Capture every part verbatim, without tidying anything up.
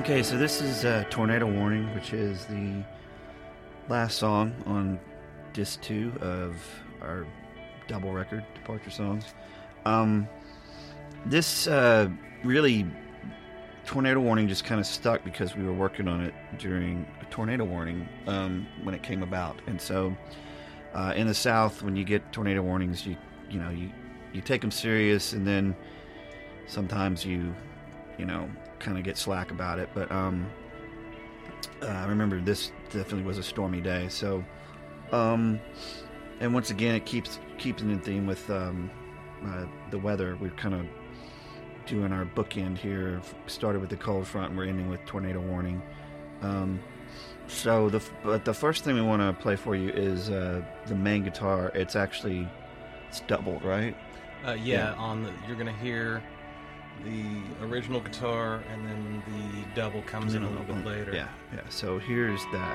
Okay, so this is uh, Tornado Warning, which is the last song on disc two of our double record, Departure Songs. Um, this uh, really, Tornado Warning just kind of stuck because we were working on it during a tornado warning um, when it came about. And so uh, in the South, when you get tornado warnings, you you know, you, you take them serious, and then sometimes you, you know, kind of get slack about it. But um, uh, I remember this definitely was a stormy day. So, um, and once again, it keeps keeps in theme with um, uh, the weather. We're kind of doing our bookend here. Started with the cold front, and we're ending with tornado warning. Um, so the but the first thing we want to play for you is uh, the main guitar. It's actually it's doubled, right? Uh, yeah, yeah, on the you're gonna hear the original guitar, and then the double comes in a little bit later. Yeah, yeah. So here's that.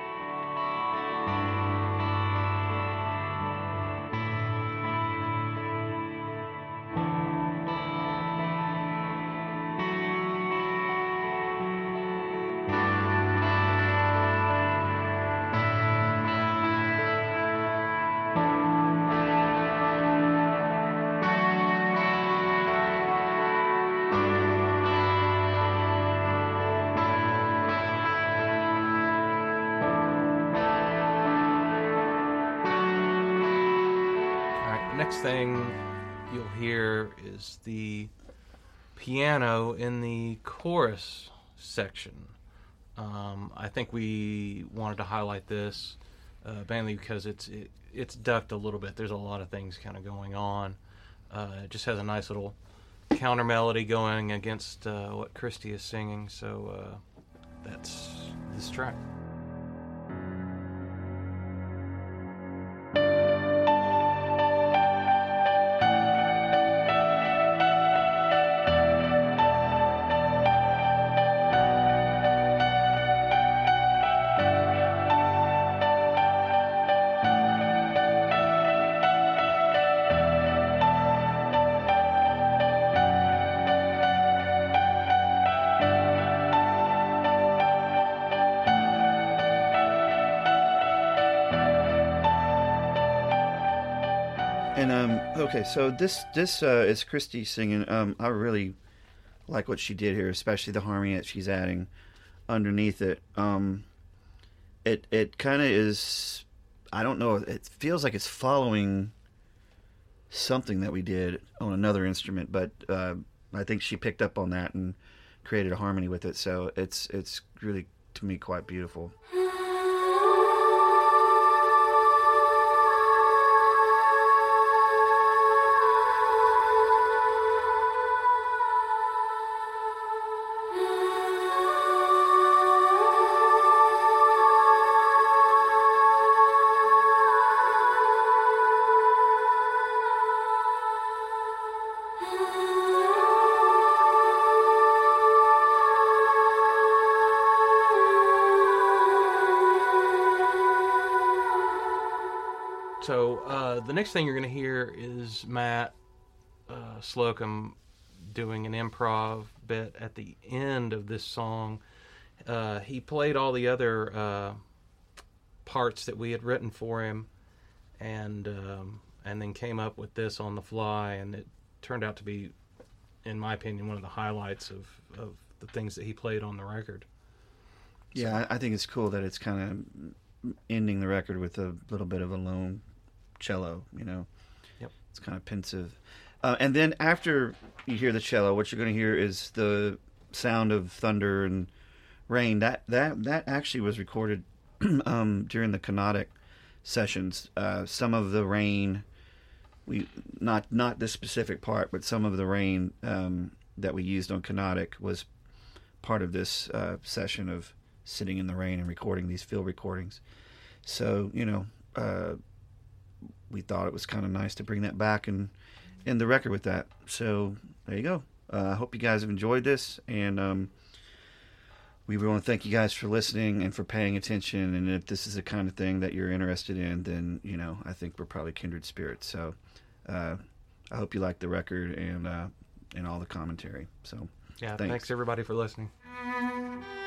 Next thing you'll hear is the piano in the chorus section. Um, I think we wanted to highlight this uh, mainly because it's it, it's ducked a little bit. There's a lot of things kind of going on. Uh, it just has a nice little counter melody going against uh, what Christy is singing. So uh, that's this track. And um, okay, so this this uh, is Christy singing. Um, I really like what she did here, especially the harmony that she's adding underneath it. Um, it it kind of is. I don't know. It feels like it's following something that we did on another instrument, but uh, I think she picked up on that and created a harmony with it. So it's it's really, to me, quite beautiful. So uh, the next thing you're going to hear is Matt uh, Slocum doing an improv bit at the end of this song. Uh, he played all the other uh, parts that we had written for him, and um, and then came up with this on the fly, and it turned out to be, in my opinion, one of the highlights of, of the things that he played on the record. So, yeah, I think it's cool that it's kind of ending the record with a little bit of a lone cello, you know. Yep. It's kind of pensive. Uh, and then after you hear the cello, what you're going to hear is the sound of thunder and rain. That that that actually was recorded um, during the Canonic sessions. Uh, some of the rain, we not not this specific part, but some of the rain um, that we used on Canonic was part of this uh, session of sitting in the rain and recording these field recordings. So, you know, uh, we thought it was kind of nice to bring that back and end the record with that. So there you go. I uh, hope you guys have enjoyed this, and um, we want to thank you guys for listening and for paying attention. And if this is the kind of thing that you're interested in, then, you know, I think we're probably kindred spirits. So uh, I hope you like the record and uh, and all the commentary. So Yeah, Thanks. thanks everybody for listening.